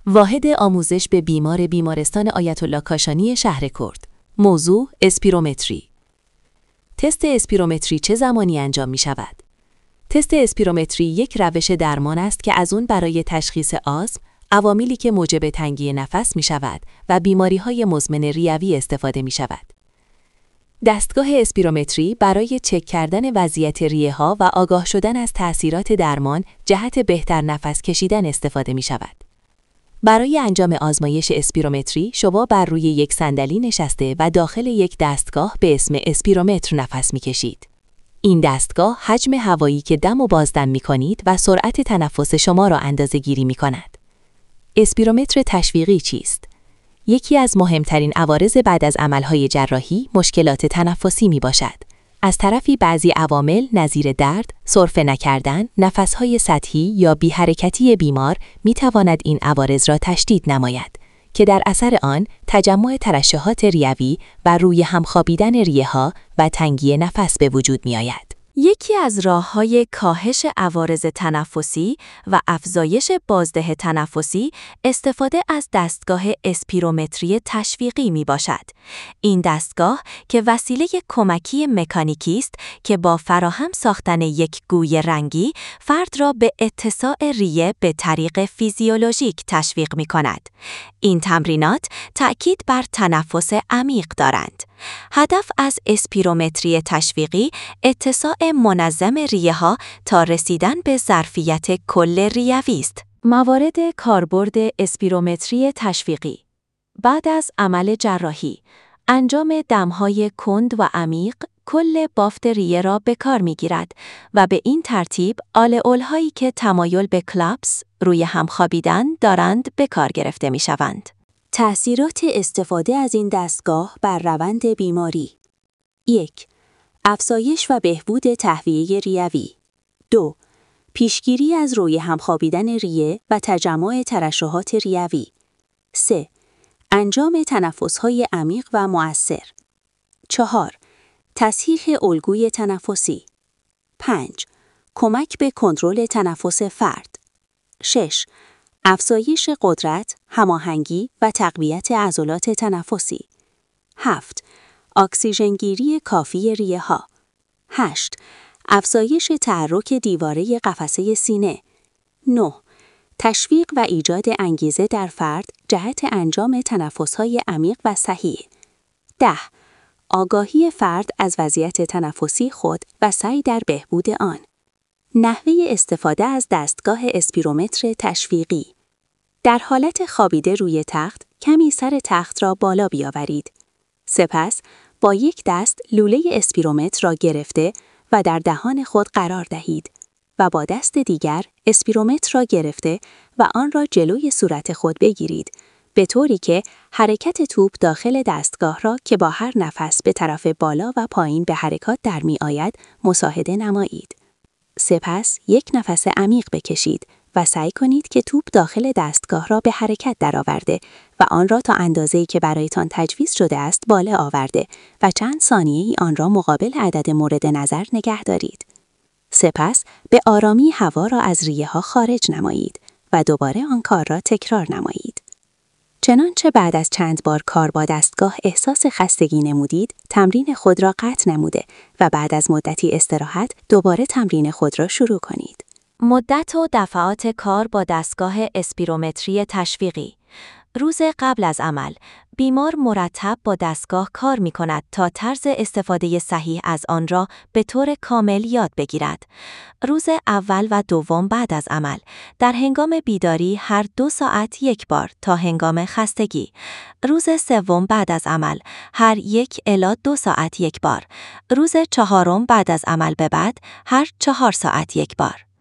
واحد آموزش به بیمار بیمارستان آیت‌الله کاشانی شهر کرد. موضوع اسپیرومتری. تست اسپیرومتری چه زمانی انجام می شود؟ تست اسپیرومتری یک روش درمان است که از اون برای تشخیص آسم، عواملی که موجب تنگی نفس می شود و بیماری‌های مزمن ریوی استفاده می شود. دستگاه اسپیرومتری برای چک کردن وضعیت ریه‌ها و آگاه شدن از تأثیرات درمان جهت بهتر نفس کشیدن استفاده می شود. برای انجام آزمایش اسپیرومتری شما بر روی یک صندلی نشسته و داخل یک دستگاه به اسم اسپیرومتر نفس می‌کشید. این دستگاه حجم هوایی که دم و بازدم می‌کنید و سرعت تنفس شما را اندازه‌گیری می‌کند. اسپیرومتر تشویقی چیست؟ یکی از مهمترین عوارض بعد از عمل‌های جراحی مشکلات تنفسی می‌باشد. از طرفی بعضی عوامل نظیر درد، سرفه نکردن، نفس‌های سطحی یا بی‌حرکتی بیمار می‌تواند این عوارض را تشدید نماید که در اثر آن تجمع ترشحات ریوی و روی هم خوابیدن ریه‌ها و تنگی نفس به وجود می‌آید. یکی از راه‌های کاهش عوارض تنفسی و افزایش بازده تنفسی استفاده از دستگاه اسپیرومتری تشویقی میباشد. این دستگاه که وسیله کمکی مکانیکی است که با فراهم ساختن یک گوی رنگی فرد را به اتساع ریه به طریق فیزیولوژیک تشویق می‌کند. این تمرینات تأکید بر تنفس عمیق دارند. هدف از اسپیرومتری تشویقی اتساع منظم ریه‌ها تا رسیدن به ظرفیت کل ریوی است. موارد کاربرد اسپیرومتری تشویقی: بعد از عمل جراحی، انجام دم‌های کند و عمیق کل بافت ریه را به کار می‌گیرد و به این ترتیب آلئول‌هایی که تمایل به کلاپس، روی هم خوابیدن دارند به کار گرفته می‌شوند. تأثیرات استفاده از این دستگاه بر روند بیماری: 1. افزایش و بهبود تهویه ریوی. 2. پیشگیری از روی هم خوابیدن ریه و تجمع ترشحات ریوی. 3. انجام تنفس‌های عمیق و مؤثر. 4. تصحیح الگوی تنفسی. 5. کمک به کنترل تنفس فرد. 6. افزایش قدرت، هماهنگی و تقویت عضلات تنفسی. 7. اکسیژنگیری کافی ریه‌ها. 8. افزایش تحرک دیواره قفسه سینه. 9. تشویق و ایجاد انگیزه در فرد جهت انجام تنفس‌های عمیق و صحیح. 10. آگاهی فرد از وضعیت تنفسی خود و سعی در بهبود آن. نحوه استفاده از دستگاه اسپیرومتر تشویقی: در حالت خوابیده روی تخت، کمی سر تخت را بالا بیاورید. سپس با یک دست لوله اسپیرومتر را گرفته و در دهان خود قرار دهید و با دست دیگر اسپیرومتر را گرفته و آن را جلوی صورت خود بگیرید، به طوری که حرکت توپ داخل دستگاه را که با هر نفس به طرف بالا و پایین به حرکات در می آید مشاهده نمایید. سپس یک نفس عمیق بکشید و سعی کنید که توپ داخل دستگاه را به حرکت درآورده و آن را تا اندازه‌ای که برایتان تجویز شده است بالا آورده و چند ثانیه‌ای آن را مقابل عدد مورد نظر نگه دارید. سپس به آرامی هوا را از ریه‌ها خارج نمایید و دوباره آن کار را تکرار نمایید. چنانچه بعد از چند بار کار با دستگاه احساس خستگی نمودید، تمرین خود را قطع نموده و بعد از مدتی استراحت دوباره تمرین خود را شروع کنید. مدت و دفعات کار با دستگاه اسپیرومتری تشویقی: روز قبل از عمل، بیمار مرتب با دستگاه کار می کند تا طرز استفاده صحیح از آن را به طور کامل یاد بگیرد. روز اول و دوم بعد از عمل، در هنگام بیداری هر 2 ساعت یک بار تا هنگام خستگی. روز سوم بعد از عمل، هر 1 الی 2 ساعت یک بار. روز چهارم بعد از عمل به بعد، هر 4 ساعت یک بار.